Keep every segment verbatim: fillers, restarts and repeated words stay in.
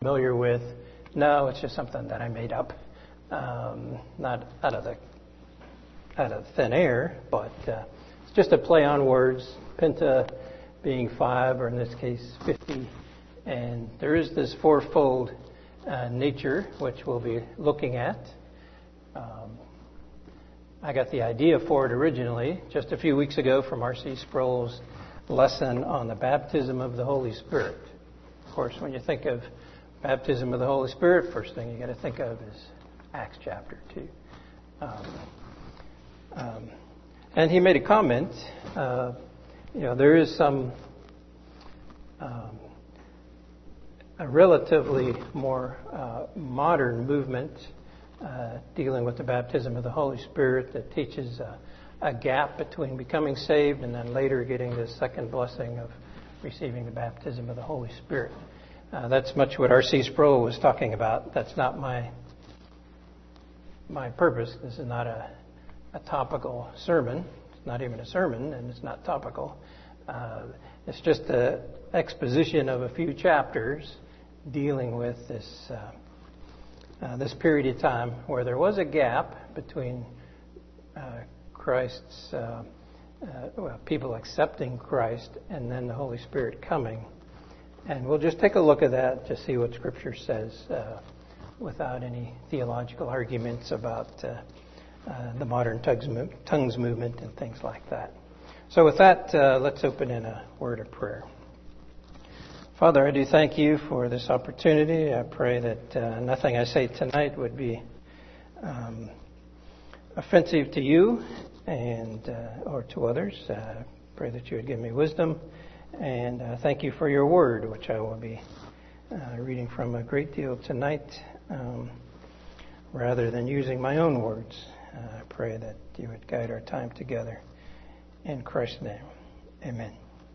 familiar with? No, it's just something that I made up, um, not out of the out of thin air, but uh, it's just a play on words. Penta being five, or in this case, fifty, and there is this fourfold uh, nature which we'll be looking at. Um, I got the idea for it originally just a few weeks ago from R C Sproul's lesson on the baptism of the Holy Spirit. Of course, when you think of baptism of the Holy Spirit, first thing you got to think of is Acts chapter two. Um, um, and he made a comment. Uh, you know, there is some um, a relatively more uh, modern movement uh, dealing with the baptism of the Holy Spirit that teaches uh, a gap between becoming saved and then later getting the second blessing of receiving the baptism of the Holy Spirit. Uh, that's much what R C Sproul was talking about. That's not my my purpose. This is not a, a topical sermon. It's not even a sermon, and it's not topical. Uh, it's just an exposition of a few chapters dealing with this uh, uh, this period of time where there was a gap between uh, Christ's, uh, uh, well, people accepting Christ and then the Holy Spirit coming. And we'll just take a look at that to see what Scripture says uh, without any theological arguments about uh, uh, the modern tongues, move, tongues movement and things like that. So with that, uh, let's open in a word of prayer. Father, I do thank you for this opportunity. I pray that uh, nothing I say tonight would be um, offensive to you and uh, or to others. Uh, pray that you would give me wisdom, and uh, thank you for your word, which I will be uh, reading from a great deal tonight, um, rather than using my own words. Uh, I pray that you would guide our time together. In Christ's name, amen.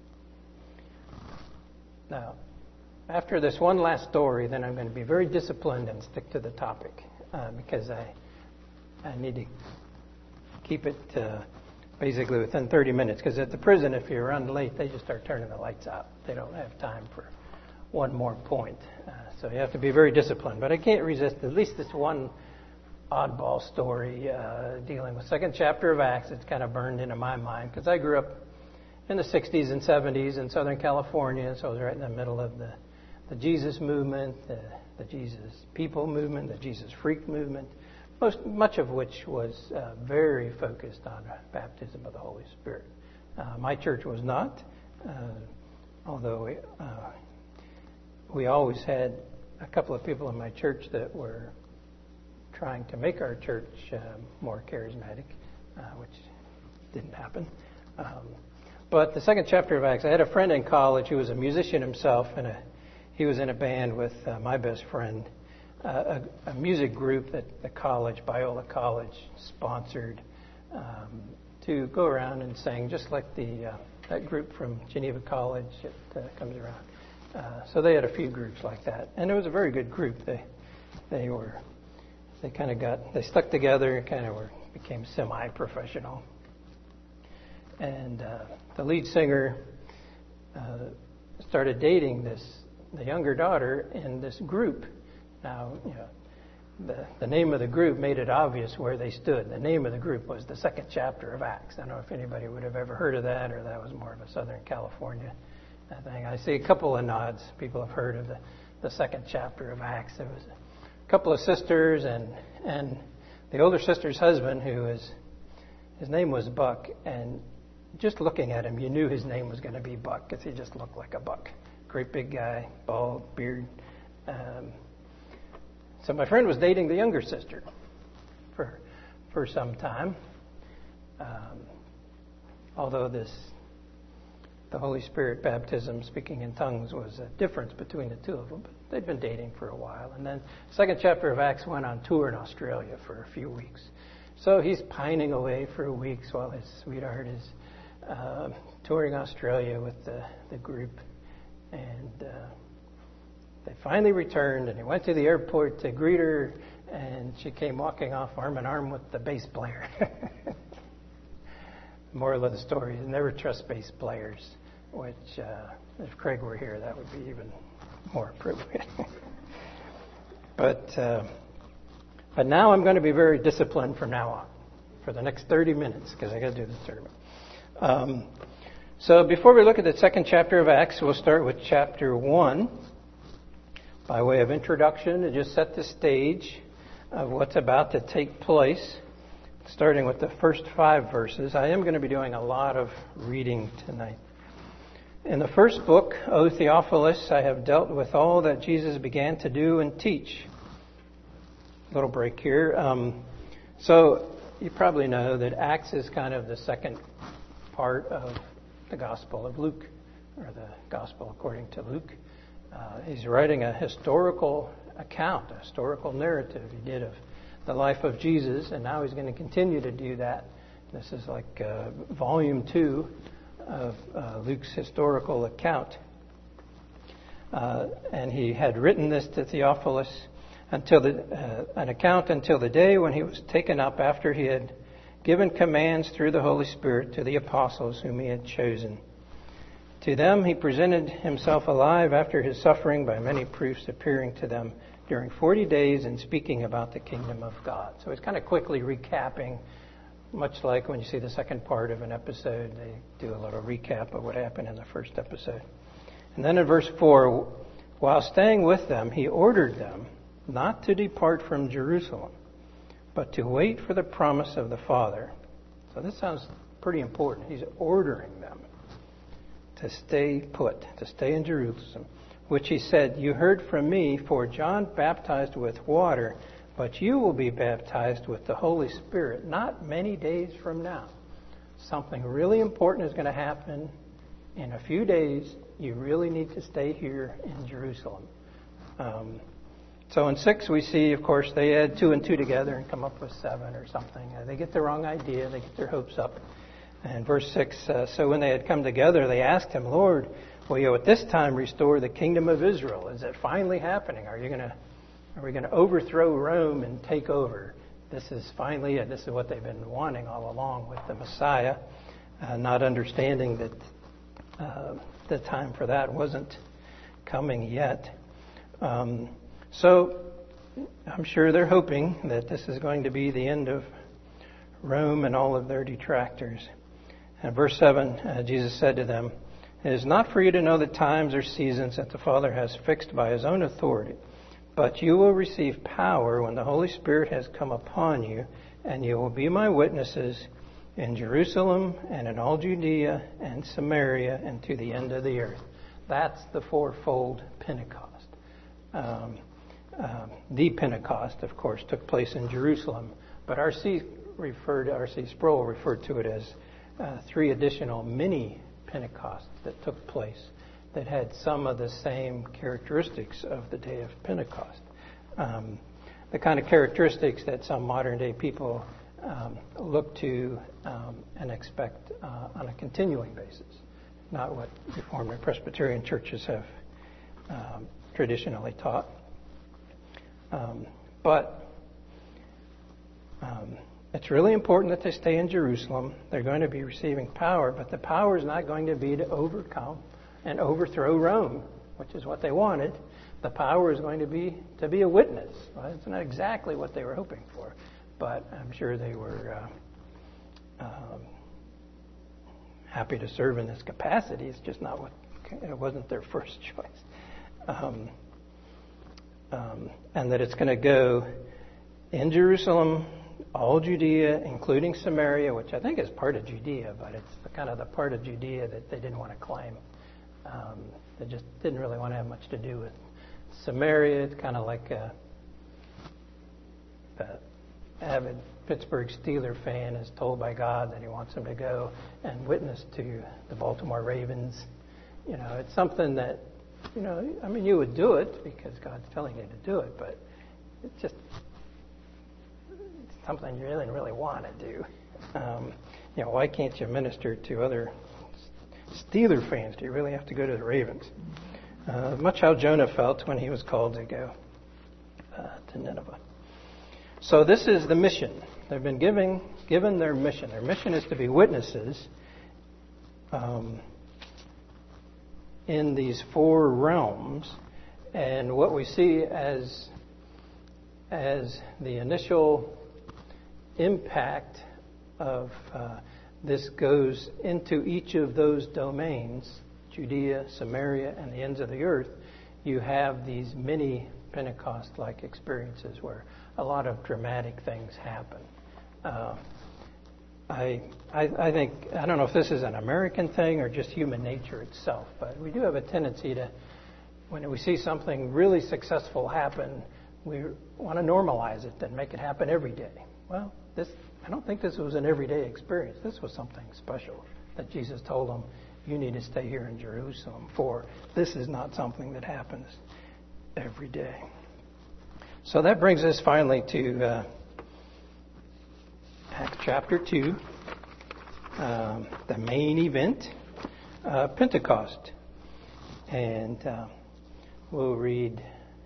Now, after this one last story, then I'm going to be very disciplined and stick to the topic, uh, because I I need to keep it uh, basically within thirty minutes, because at the prison, if you run late, they just start turning the lights out. They don't have time for one more point. Uh, so you have to be very disciplined. But I can't resist at least this one oddball story uh, dealing with second chapter of Acts. It's kind of burned into my mind because I grew up in the sixties and seventies in Southern California, so I was right in the middle of the, the Jesus movement, the, the Jesus people movement, the Jesus freak movement. Most, much of which was uh, very focused on baptism of the Holy Spirit. Uh, my church was not, uh, although we, uh, we always had a couple of people in my church that were trying to make our church uh, more charismatic, uh, which didn't happen. Um, but the second chapter of Acts, I had a friend in college who was a musician himself, and a, he was in a band with uh, my best friend. Uh, a, a music group that the college, Biola College, sponsored um, to go around and sing, just like the uh, that group from Geneva College that uh, comes around. Uh, so they had a few groups like that, and it was a very good group. They they were they kind of got they stuck together and kind of were became semi-professional. And uh, the lead singer uh, started dating this the younger daughter in this group. Now, you know, the, the name of the group made it obvious where they stood. The name of the group was the second chapter of Acts. I don't know if anybody would have ever heard of that, or that was more of a Southern California thing. I see a couple of nods. People have heard of the, the second chapter of Acts. There was a couple of sisters, and and the older sister's husband, who is, his name was Buck, and just looking at him, you knew his name was going to be Buck, because he just looked like a buck. Great big guy, bald, beard. Um, So my friend was dating the younger sister for for some time. Um, although this, the Holy Spirit baptism, speaking in tongues, was a difference between the two of them. But they'd been dating for a while. And then the second chapter of Acts went on tour in Australia for a few weeks. So he's pining away for weeks while his sweetheart is uh, touring Australia with the, the group. And Uh, They finally returned, and he went to the airport to greet her, and she came walking off arm in arm with the bass player. Moral of the story is never trust bass players, which, uh, if Craig were here, that would be even more appropriate. But uh, but now I'm going to be very disciplined from now on, for the next thirty minutes, because I got to do the sermon. Um, so before we look at the second chapter of Acts, we'll start with chapter one, by way of introduction, to just set the stage of what's about to take place, starting with the first five verses. I am going to be doing a lot of reading tonight. In the first book, O Theophilus, I have dealt with all that Jesus began to do and teach. Little break here. Um, so you probably know that Acts is kind of the second part of the Gospel of Luke, or the Gospel according to Luke. Uh, he's writing a historical account, a historical narrative he did of the life of Jesus, and now he's going to continue to do that. This is like uh, volume two of uh, Luke's historical account. Uh, and he had written this to Theophilus until the, uh, an account until the day when he was taken up after he had given commands through the Holy Spirit to the apostles whom he had chosen. To them he presented himself alive after his suffering by many proofs, appearing to them during forty days and speaking about the kingdom of God. So he's kind of quickly recapping, much like when you see the second part of an episode, they do a little recap of what happened in the first episode. And then in verse four, while staying with them, he ordered them not to depart from Jerusalem, but to wait for the promise of the Father. So this sounds pretty important. He's ordering them to stay put, to stay in Jerusalem, which he said, "You heard from me, for John baptized with water, but you will be baptized with the Holy Spirit not many days from now." Something really important is going to happen in a few days. You really need to stay here in Jerusalem. Um, so in six we see, of course, they add two and two together and come up with seven or something. Uh, they get the wrong idea. They get their hopes up. And verse six, uh, so when they had come together, they asked him, "Lord, will you at this time restore the kingdom of Israel?" Is it finally happening? Are you going to Are we going to overthrow Rome and take over? This is finally it. This is what they've been wanting all along with the Messiah, uh, not understanding that uh, the time for that wasn't coming yet. Um, so I'm sure they're hoping that this is going to be the end of Rome and all of their detractors. And verse seven, uh, Jesus said to them, "It is not for you to know the times or seasons that the Father has fixed by his own authority. But you will receive power when the Holy Spirit has come upon you, and you will be my witnesses in Jerusalem and in all Judea and Samaria and to the end of the earth." That's the fourfold Pentecost. Um, um, the Pentecost, of course, took place in Jerusalem, but R C referred, R C Sproul referred to it as uh, three additional mini Pentecosts that took place, that had some of the same characteristics of the day of Pentecost. Um, the kind of characteristics that some modern day people um, look to um, and expect uh, on a continuing basis, not what Reformed and Presbyterian churches have um, traditionally taught. Um, but um, it's really important that they stay in Jerusalem. They're going to be receiving power, but the power is not going to be to overcome and overthrow Rome, which is what they wanted. The power is going to be to be a witness. Well, it's not exactly what they were hoping for, but I'm sure they were uh, um, happy to serve in this capacity. It's just not what, it wasn't their first choice. Um, um, and that it's going to go in Jerusalem, all Judea, including Samaria, which I think is part of Judea, but it's the kind of the part of Judea that they didn't want to claim. Um, they just didn't really want to have much to do with Samaria. It's kind of like a, the avid Pittsburgh Steelers fan is told by God that he wants him to go and witness to the Baltimore Ravens. You know, it's something that, you know, I mean, you would do it because God's telling you to do it, but it's just it's something you really, really want to do. Um, you know, why can't you minister to other Steeler fans? Do you really have to go to the Ravens? Uh, much how Jonah felt when he was called to go uh, to Nineveh. So this is the mission. They've been giving, given their mission. Their mission is to be witnesses um, in these four realms. And what we see as as the initial impact of uh, this goes into each of those domains, Judea, Samaria, and the ends of the earth, you have these mini Pentecost-like experiences where a lot of dramatic things happen. Uh, I, I, I think, I don't know if this is an American thing or just human nature itself, but we do have a tendency to, when we see something really successful happen, we want to normalize it and make it happen every day. Well, this, I don't think this was an everyday experience. This was something special that Jesus told them, you need to stay here in Jerusalem for. This is not something that happens every day. So that brings us finally to uh, Acts chapter two, um, the main event, uh, Pentecost. And uh, we'll read,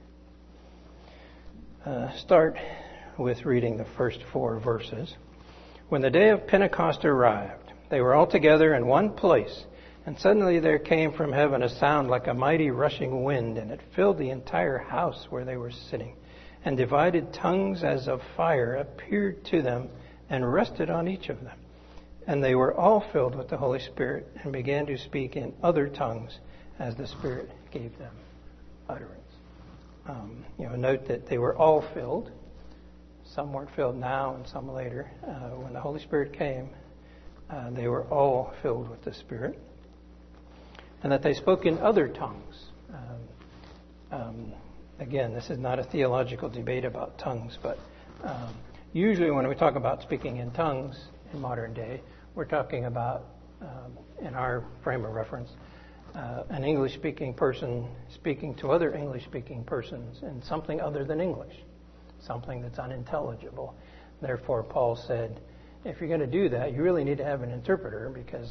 uh, start with reading the first four verses. When the day of Pentecost arrived, they were all together in one place, and suddenly there came from heaven a sound like a mighty rushing wind, and it filled the entire house where they were sitting. And divided tongues as of fire appeared to them and rested on each of them. And they were all filled with the Holy Spirit and began to speak in other tongues as the Spirit gave them utterance. Um, you know, note that they were all filled. Some weren't filled now and some later. Uh, when the Holy Spirit came, uh, they were all filled with the Spirit. And that they spoke in other tongues. Um, um, again, this is not a theological debate about tongues, but um, usually when we talk about speaking in tongues in modern day, we're talking about, um, in our frame of reference, uh, an English-speaking person speaking to other English-speaking persons in something other than English, something that's unintelligible. Therefore, Paul said, if you're going to do that, you really need to have an interpreter, because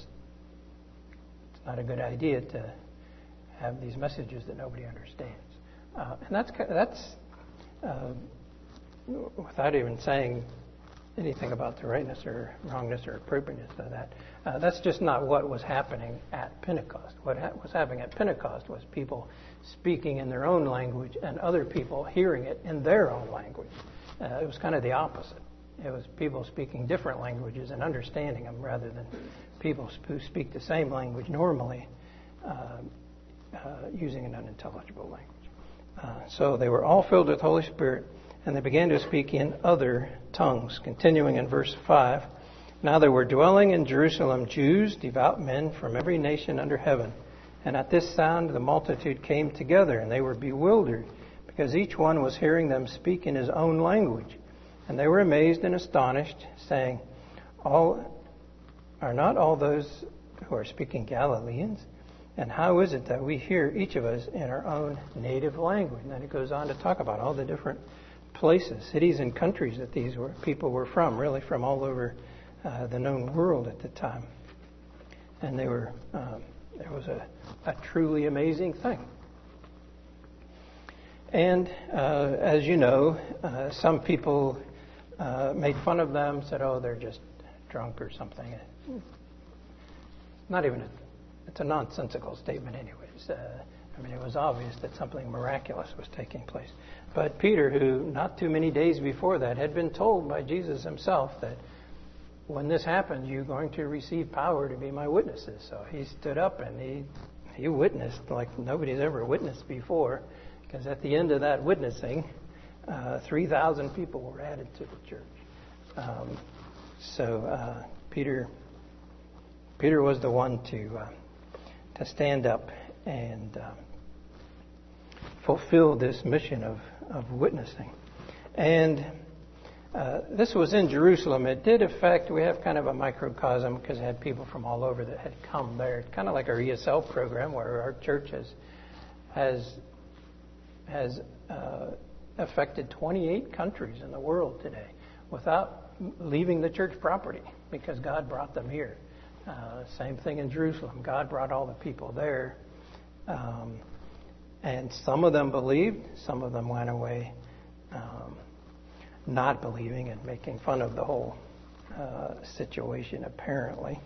it's not a good idea to have these messages that nobody understands. Uh, and that's that's uh, without even saying anything about the rightness or wrongness or appropriateness of that. Uh, that's just not what was happening at Pentecost. What ha- was happening at Pentecost was people speaking in their own language and other people hearing it in their own language. Uh, it was kind of the opposite. It was people speaking different languages and understanding them rather than people who speak the same language normally uh, uh, using an unintelligible language. Uh, so they were all filled with the Holy Spirit, and they began to speak in other tongues. Continuing in verse five, now there were dwelling in Jerusalem Jews, devout men from every nation under heaven. And at this sound the multitude came together, and they were bewildered, because each one was hearing them speak in his own language. And they were amazed and astonished, saying, "All are not all those who are speaking Galileans? And how is it that we hear each of us in our own native language?" And then it goes on to talk about all the different places, cities and countries that these were, people were from, really from all over uh, the known world at the time. And they were, um, it was a, a truly amazing thing. And uh, as you know, uh, some people uh, made fun of them, said, "Oh, they're just drunk or something." Not even a It's a nonsensical statement anyways. Uh, I mean, it was obvious that something miraculous was taking place. But Peter, who not too many days before that had been told by Jesus himself that when this happens, you're going to receive power to be my witnesses. So he stood up and he, he witnessed like nobody's ever witnessed before, because at the end of that witnessing, uh, three thousand people were added to the church. Um, so uh, Peter, Peter was the one to... Uh, to stand up and uh, fulfill this mission of, of witnessing. And uh, this was in Jerusalem. It did affect, we have kind of a microcosm because it had people from all over that had come there. Kind of like our E S L program where our church has, has, has uh, affected twenty-eight countries in the world today without leaving the church property because God brought them here. Uh, same thing in Jerusalem. God brought all the people there. Um, and some of them believed. Some of them went away um, not believing and making fun of the whole uh, situation, apparently.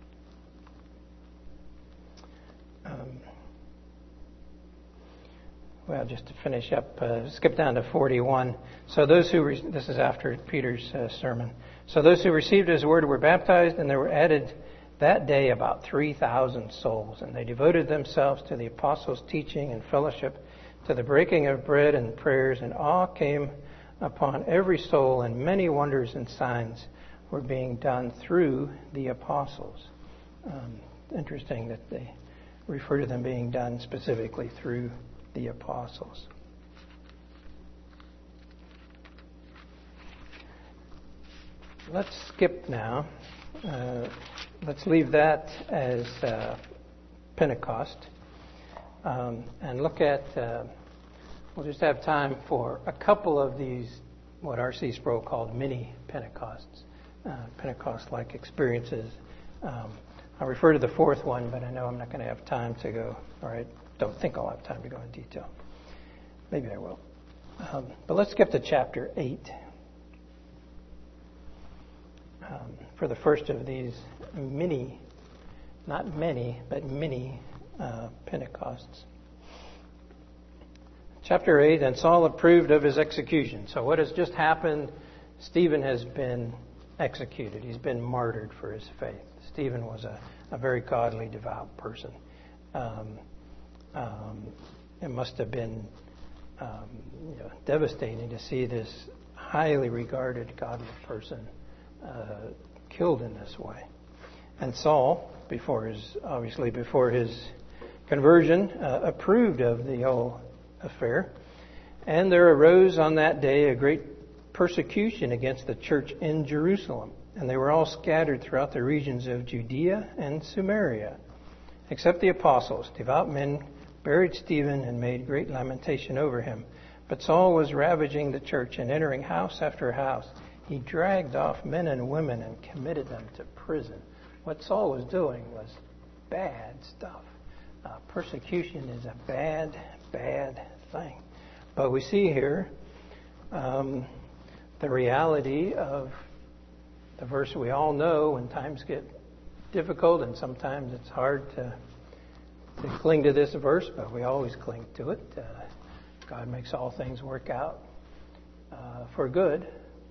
Um, well, just to finish up, uh, skip down to forty-one. So those who, re- this is after Peter's uh, sermon. So those who received his word were baptized, and there were added that day about three thousand souls. And they devoted themselves to the apostles' teaching and fellowship, to the breaking of bread and prayers, and awe came upon every soul, and many wonders and signs were being done through the apostles. Um, interesting that they refer to them being done specifically through the apostles. Let's skip now. Uh, let's leave that as uh, Pentecost um, and look at, uh, we'll just have time for a couple of these, what R C Sproul called mini Pentecosts, uh, Pentecost-like experiences. Um, I'll refer to the fourth one, but I know I'm not going to have time to go, or I don't think I'll have time to go in detail. Maybe I will. Um, but let's skip to chapter eight. Um, for the first of these mini, not many, but mini uh, Pentecosts. Chapter eight, and Saul approved of his execution. So what has just happened? Stephen has been executed. He's been martyred for his faith. Stephen was a, a very godly, devout person. Um, um, it must have been um, you know, devastating to see this highly regarded, godly person uh, killed in this way. And Saul, before his, obviously before his conversion, uh, approved of the whole affair. And there arose on that day a great persecution against the church in Jerusalem. And they were all scattered throughout the regions of Judea and Samaria, except the apostles. Devout men buried Stephen and made great lamentation over him. But Saul was ravaging the church and entering house after house. He dragged off men and women and committed them to prison. What Saul was doing was bad stuff. Uh, persecution is a bad, bad thing. But we see here um, the reality of the verse we all know when times get difficult, and sometimes it's hard to, to cling to this verse, but we always cling to it. Uh, God makes all things work out uh, for good.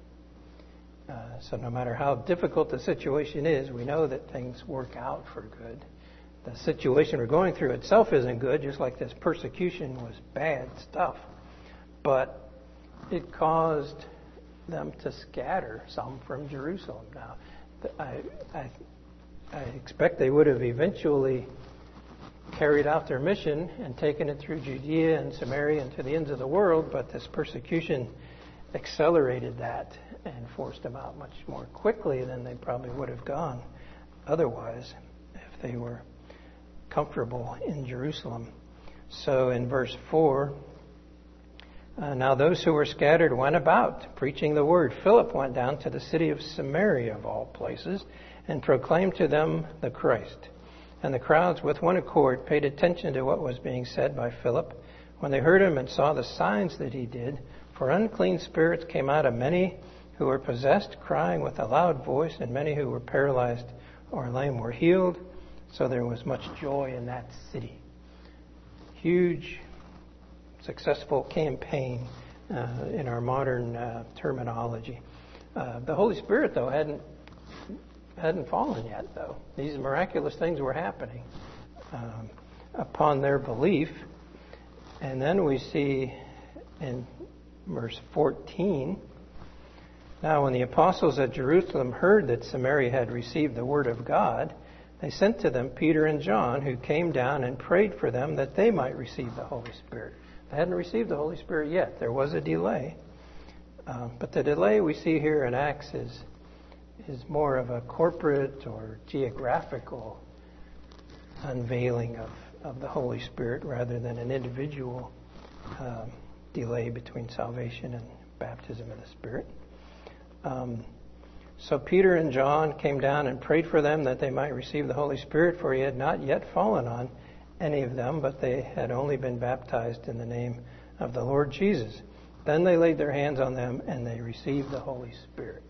Uh, so no matter how difficult the situation is, we know that things work out for good. The situation we're going through itself isn't good, just like this persecution was bad stuff. But it caused them to scatter some from Jerusalem. Now, I, I, I expect they would have eventually carried out their mission and taken it through Judea and Samaria and to the ends of the world, but this persecution accelerated that and forced them out much more quickly than they probably would have gone otherwise if they were comfortable in Jerusalem. So in verse four, uh, now those who were scattered went about preaching the word. Philip went down to the city of Samaria, of all places, and proclaimed to them the Christ. And the crowds with one accord paid attention to what was being said by Philip when they heard him and saw the signs that he did. For unclean spirits came out of many who were possessed, crying with a loud voice, and many who were paralyzed or lame were healed. So there was much joy in that city. Huge, successful campaign uh, in our modern uh, terminology. Uh, the Holy Spirit, though, hadn't hadn't fallen yet, though. These miraculous things were happening um, upon their belief. And then we see in verse fourteen, now when the apostles at Jerusalem heard that Samaria had received the word of God, they sent to them Peter and John, who came down and prayed for them that they might receive the Holy Spirit. They hadn't received the Holy Spirit yet. There was a delay. Uh, but the delay we see here in Acts is, is more of a corporate or geographical unveiling of, of the Holy Spirit rather than an individual um, delay between salvation and baptism of the Spirit. Um, so Peter and John came down and prayed for them that they might receive the Holy Spirit, for he had not yet fallen on any of them, but they had only been baptized in the name of the Lord Jesus. Then they laid their hands on them and they received the Holy Spirit.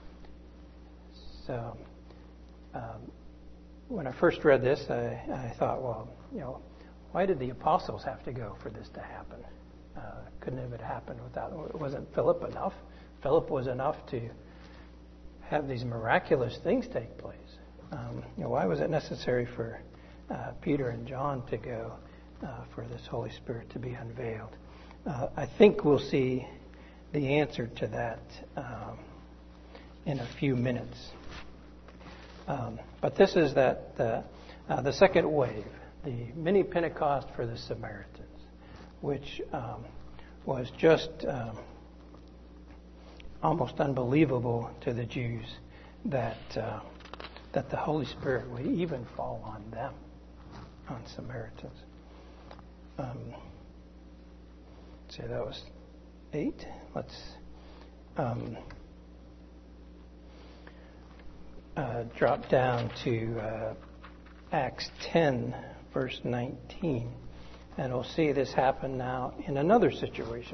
So um, when I first read this, I, I thought, well, you know, why did the apostles have to go for this to happen? Uh, couldn't have it happened without, wasn't Philip enough? Philip was enough to have these miraculous things take place. Um, you know, why was it necessary for uh, Peter and John to go uh, for this Holy Spirit to be unveiled? Uh, I think we'll see the answer to that um, in a few minutes. Um, but this is that uh, uh, the second wave, the mini Pentecost for the Samaritans, which um, was just um, almost unbelievable to the Jews that uh, that the Holy Spirit would even fall on them, on Samaritans. Um, so that was eight. Let's um, uh, drop down to uh, Acts ten, verse nineteen, and we'll see this happen now in another situation.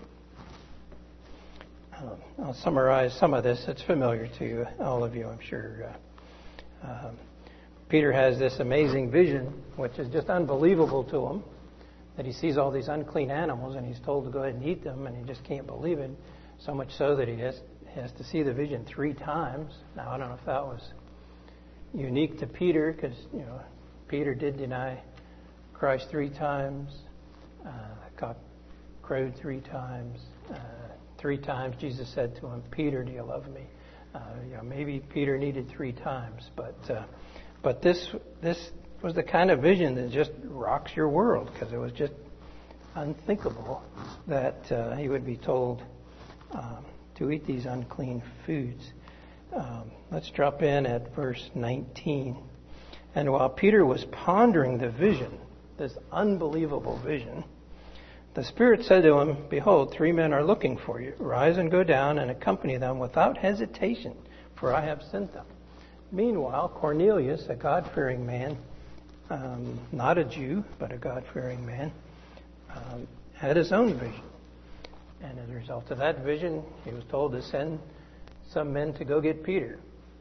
Um, I'll summarize some of this. It's familiar to all of you, I'm sure. Uh, um, Peter has this amazing vision, which is just unbelievable to him, that he sees all these unclean animals and he's told to go ahead and eat them, and he just can't believe it. So much so that he has, has to see the vision three times. Now, I don't know if that was unique to Peter, because you know Peter did deny Christ three times. Uh, the cock crowed three times. Uh, Three times Jesus said to him, "Peter, do you love me?" Uh, you know, maybe Peter needed three times, but uh, but this this was the kind of vision that just rocks your world, because it was just unthinkable that uh, he would be told um, to eat these unclean foods. Um, let's drop in at verse nineteen. And while Peter was pondering the vision, this unbelievable vision, the Spirit said to him, "Behold, three men are looking for you. Rise and go down and accompany them without hesitation, for I have sent them." Meanwhile, Cornelius, a God-fearing man, um, not a Jew, but a God-fearing man, um, had his own vision. And as a result of that vision, he was told to send some men to go get Peter.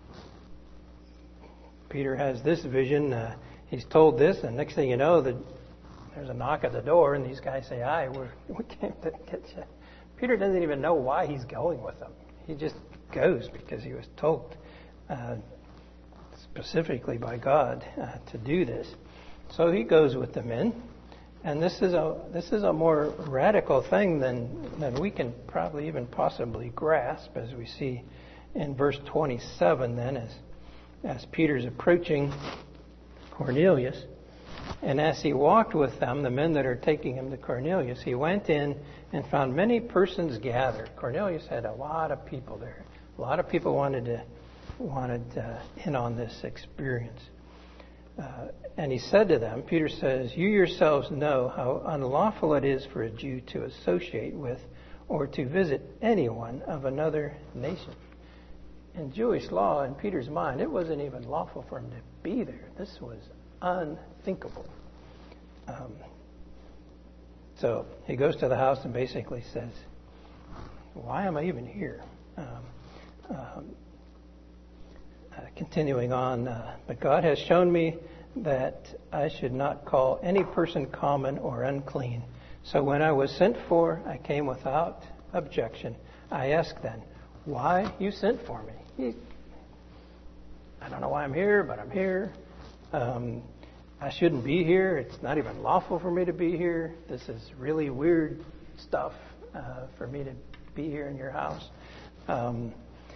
Peter has this vision. Uh, he's told this, and next thing you know, the There's a knock at the door, and these guys say, "Aye, we're, we came to get you." Peter doesn't even know why he's going with them. He just goes because he was told uh, specifically by God uh, to do this. So he goes with the men, and this is a this is a more radical thing than than we can probably even possibly grasp, as we see in verse twenty-seven. Then, as as Peter's approaching Cornelius. And as he walked with them, the men that are taking him to Cornelius, he went in and found many persons gathered. Cornelius had a lot of people there. A lot of people wanted to wanted uh, in on this experience. Uh, and he said to them, Peter says, "You yourselves know how unlawful it is for a Jew to associate with or to visit anyone of another nation." In Jewish law, in Peter's mind, it wasn't even lawful for him to be there. This was unthinkable. Um, so he goes to the house and basically says, "Why am I even here?" Um, um, uh, continuing on, uh, "But God has shown me that I should not call any person common or unclean. So when I was sent for, I came without objection. I asked then, 'Why you sent for me?'" He, I don't know why I'm here, but I'm here. Um, I shouldn't be here. It's not even lawful for me to be here. This is really weird stuff uh, for me to be here in your house. Um,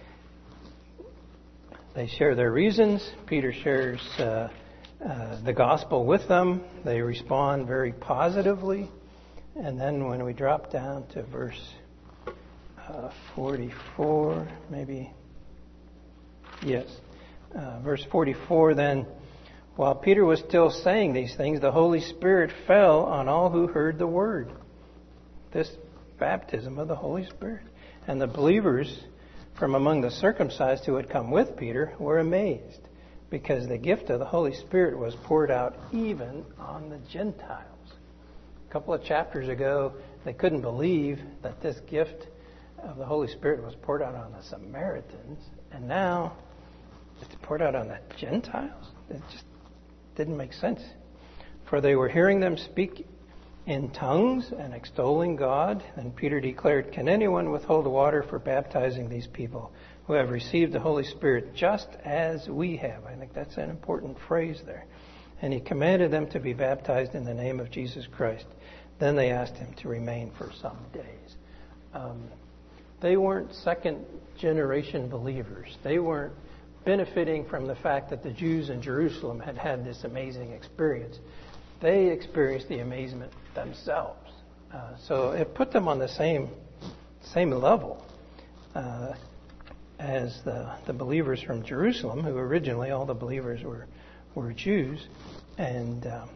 they share their reasons. Peter shares uh, uh, the gospel with them. They respond very positively. And then when we drop down to verse uh, forty-four, maybe, yes, uh, verse forty-four, then, while Peter was still saying these things, the Holy Spirit fell on all who heard the word. This baptism of the Holy Spirit. And the believers from among the circumcised who had come with Peter were amazed, because the gift of the Holy Spirit was poured out even on the Gentiles. A couple of chapters ago, they couldn't believe that this gift of the Holy Spirit was poured out on the Samaritans, and now it's poured out on the Gentiles. It just didn't make sense. for they were hearing them speak in tongues and extolling God. And Peter declared, "Can anyone withhold water for baptizing these people who have received the Holy Spirit just as we have?" I think that's an important phrase there. And he commanded them to be baptized in the name of Jesus Christ. Then they asked him to remain for some days. Um, they weren't second generation believers. They weren't benefiting from the fact that the Jews in Jerusalem had had this amazing experience. They experienced the amazement themselves. Uh, so it put them on the same same level uh, as the, the believers from Jerusalem, who originally all the believers were, were Jews. And um,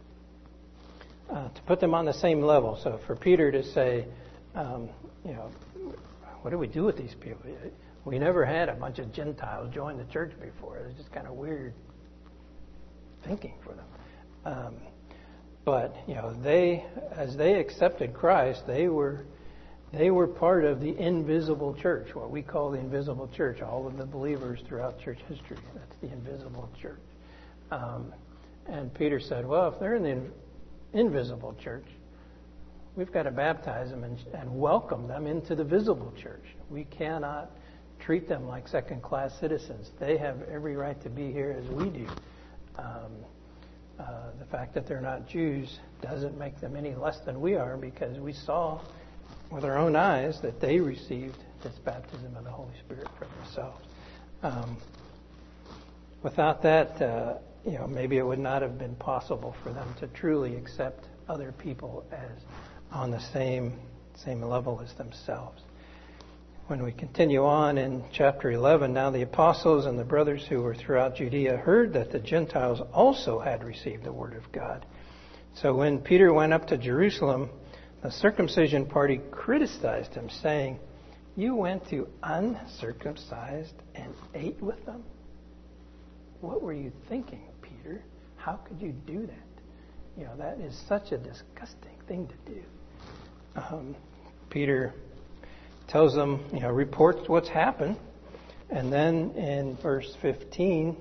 uh, to put them on the same level. So for Peter to say, um, you know, what do we do with these people? We never had a bunch of Gentiles join the church before. It was just kind of weird thinking for them. Um, but you know, they, as they accepted Christ, they were they were part of the invisible church, what we call the invisible church. All of the believers throughout church history, that's the invisible church. Um, and Peter said, well, if they're in the in, invisible church, we've got to baptize them and, and welcome them into the visible church. We cannot treat them like second-class citizens. They have every right to be here as we do. Um, uh, the fact that they're not Jews doesn't make them any less than we are, because we saw with our own eyes that they received this baptism of the Holy Spirit for themselves. Um, without that, uh, you know, maybe it would not have been possible for them to truly accept other people as on the same same level as themselves. When we continue on in chapter eleven, now the apostles and the brothers who were throughout Judea heard that the Gentiles also had received the word of God. So when Peter went up to Jerusalem, the circumcision party criticized him, saying, "You went to uncircumcised and ate with them? What were you thinking, Peter? How could you do that? You know, that is such a disgusting thing to do." Um, Peter tells them, you know, reports what's happened. And then in verse fifteen,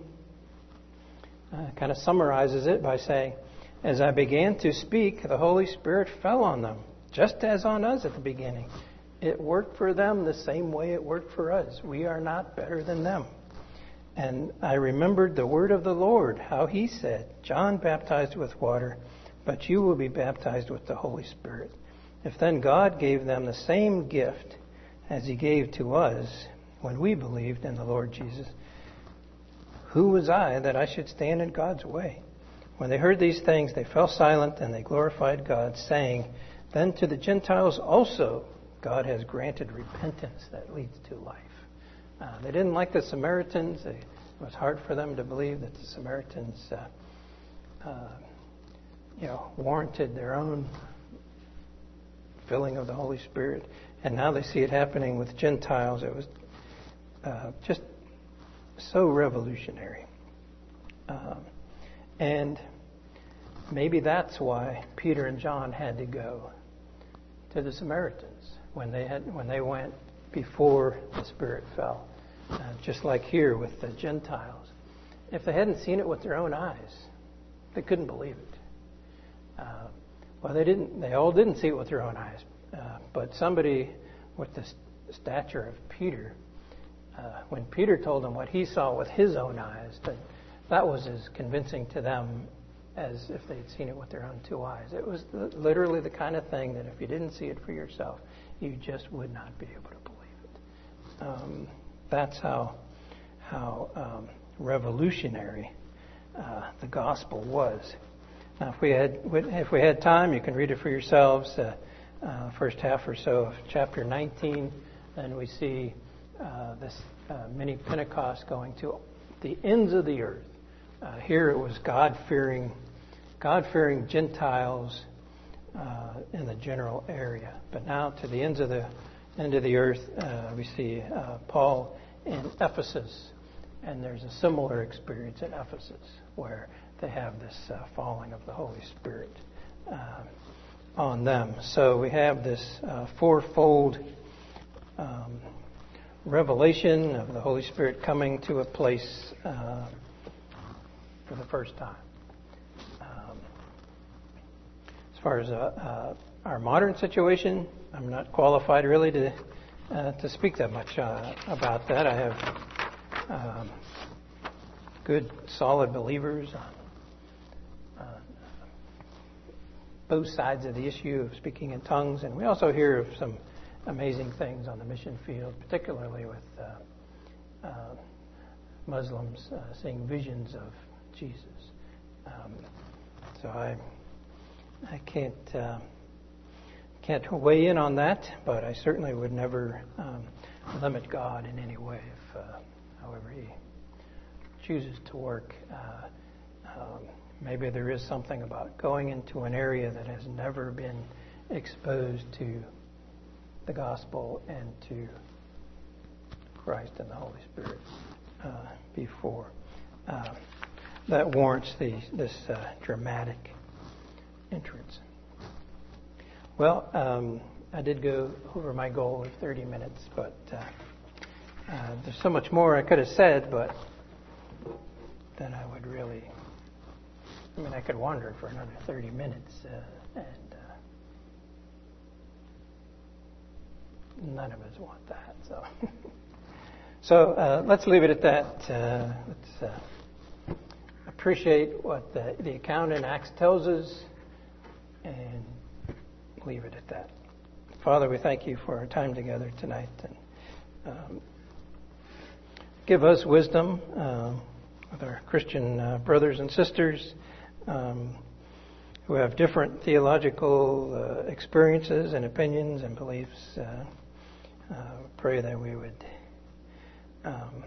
uh, kind of summarizes it by saying, "As I began to speak, the Holy Spirit fell on them, just as on us at the beginning. It worked for them the same way it worked for us. We are not better than them. And I remembered the word of the Lord, how he said, 'John baptized with water, but you will be baptized with the Holy Spirit.' If then God gave them the same gift as he gave to us when we believed in the Lord Jesus, who was I that I should stand in God's way?" When they heard these things, they fell silent and they glorified God, saying, "Then to the Gentiles also God has granted repentance that leads to life." Uh, they didn't like the Samaritans. They, it was hard for them to believe that the Samaritans uh, uh, you know, warranted their own filling of the Holy Spirit. And now they see it happening with Gentiles. It was uh, just so revolutionary. Um, and maybe that's why Peter and John had to go to the Samaritans when they had when they went before the Spirit fell. Uh, just like here with the Gentiles. If they hadn't seen it with their own eyes, they couldn't believe it. Uh, well, they didn't. They all didn't see it with their own eyes. Uh, but somebody with the st- stature of Peter, uh, when Peter told them what he saw with his own eyes, that that was as convincing to them as if they'd seen it with their own two eyes. It was literally the kind of thing that if you didn't see it for yourself, you just would not be able to believe it. Um, that's how how um, revolutionary uh, the gospel was. Now, if we had if we had time, you can read it for yourselves. Uh, uh, first half or so of chapter nineteen, and we see uh, this uh, mini Pentecost going to the ends of the earth. Uh, here it was God-fearing, God-fearing Gentiles uh, in the general area, but now to the ends of the end of the earth, uh, we see uh, Paul in Ephesus, and there's a similar experience in Ephesus where they have this uh, falling of the Holy Spirit uh, on them. So we have this uh, fourfold um, revelation of the Holy Spirit coming to a place uh, for the first time. Um, far as uh, uh, our modern situation, I'm not qualified really to uh, to speak that much uh, about that. I have um, good, solid believers on uh, both sides of the issue of speaking in tongues, and we also hear of some amazing things on the mission field, particularly with uh, uh, Muslims uh, seeing visions of Jesus. Um, so I I can't uh, can't weigh in on that, but I certainly would never um, limit God in any way, if, uh, however He chooses to work. Uh, um, maybe there is something about going into an area that has never been exposed to the gospel and to Christ and the Holy Spirit uh, before. Uh, that warrants the, this uh, dramatic entrance. Well, um, I did go over my goal of thirty minutes, but uh, uh, there's so much more I could have said, but then I would really, I mean, I could wander for another thirty minutes, uh, and uh, none of us want that. So, so uh, let's leave it at that. Uh, let's uh, appreciate what the, the account in Acts tells us, and leave it at that. Father, we thank you for our time together tonight, and um, give us wisdom uh, with our Christian uh, brothers and sisters um, who have different theological uh, experiences and opinions and beliefs. Uh, uh, pray that we would um,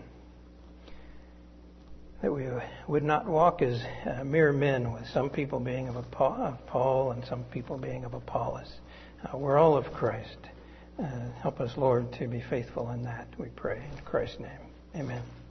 that we would not walk as uh, mere men, with some people being of, of Paul and some people being of Apollos. Uh, we're all of Christ. Uh, help us, Lord, to be faithful in that, we pray. In Christ's name, amen.